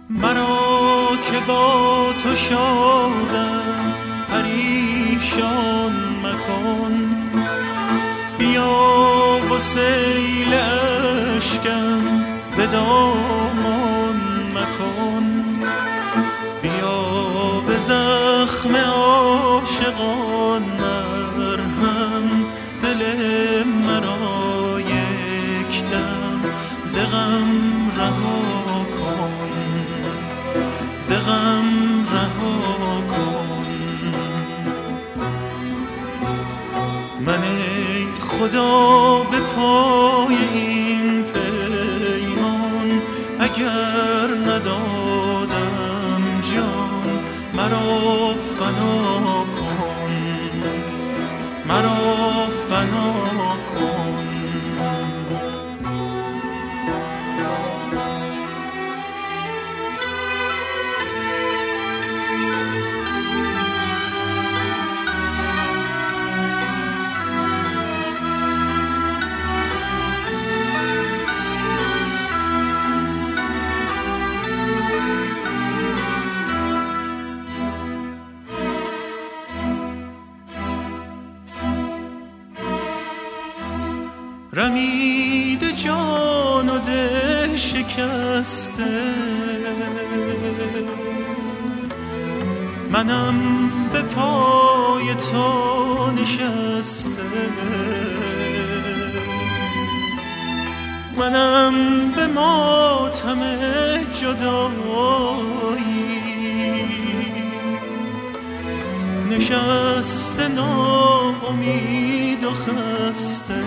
مرا که با تو شادم پریشان مکن، بیا و سیل اشکم به دامان مکن، بیا به زخم عاشقان مرهم، دل مرا یک دم ز غم رها کن، ز غم رها کن. من ای خدا به پای این پیمان اگر ندادم جان، مرا فنا کن، مرا فنا کن. رمیده جان و دل شکسته، منم به پای تو نشسته، منم به ماتم جدایی نشسته، ناامید و خسته،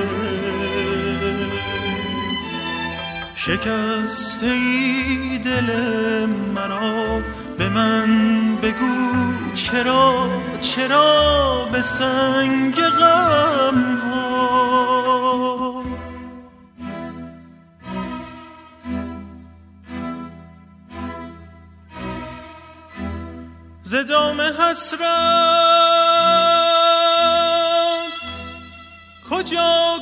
شکسته ای دل مرا. به من بگو چرا، چرا به سنگ غم ها ز دام حسرت کجا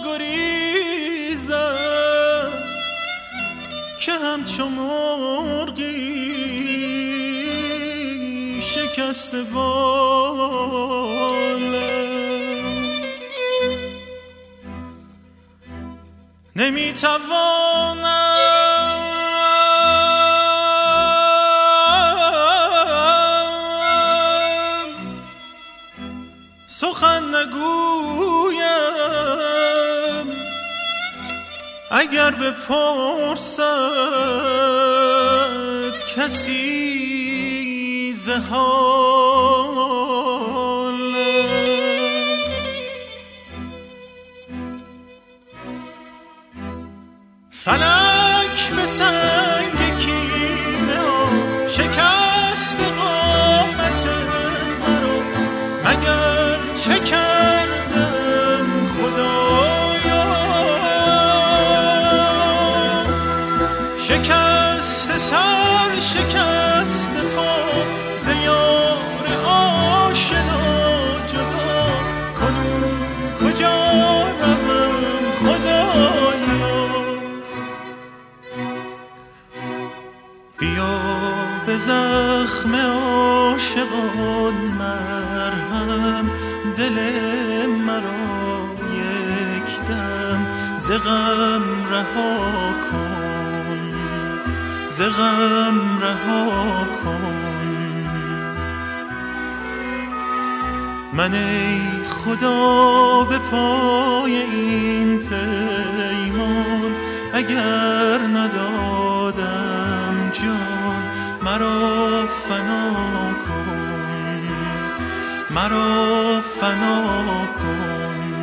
گریزم که همچو مرغی شکسته بالم، نمیتوانم سخن نگویم اگر بپرسد کسی ز حالم. فلک به سنگ کینه شکست قامت مرا، مگر چه کردم خدایا؟ شکست سر، شکست پا، ز یار آشنا جدا، کنون کجا روم خدایا؟ بیا به زخم عاشقان مرهم، دل مرا یک دم ز غم رها کن، ز غم رها کن. من ای خدا به پای این پیمان اگر ندادم جان، مرا فنا کن، مرا فنا کن.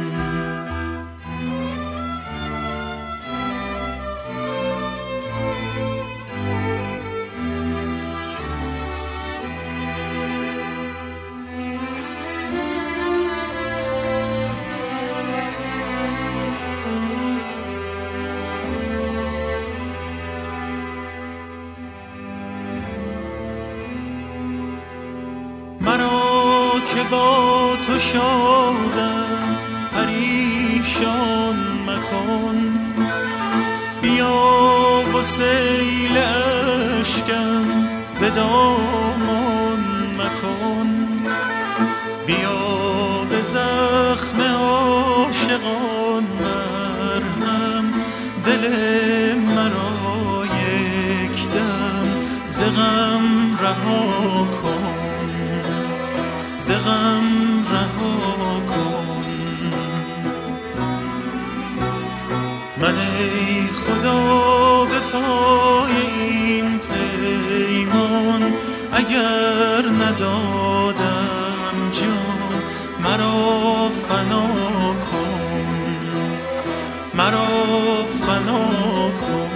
مرا که با تو شادم پریشان مکن، بیا و سیل اشکم دامان مکن. بیا به زخم عاشقان مرهم، دل مرا یک دم ز غم رها کن، ز غم رها کن. من ای خدا به پای این پیمان اگر ندادم جان، مرا فنا کن، مرا فنا کن.